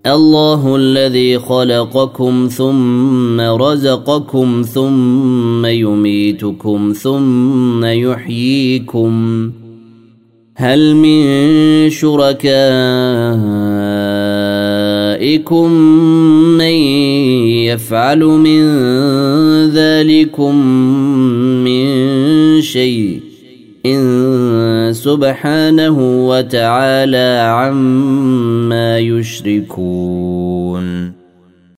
الله الذي خلقكم ثم رزقكم ثم يميتكم ثم يحييكم هل من شركائكم من يفعل من ذلكم من شيء إن سبحانه وتعالى عما يشركون.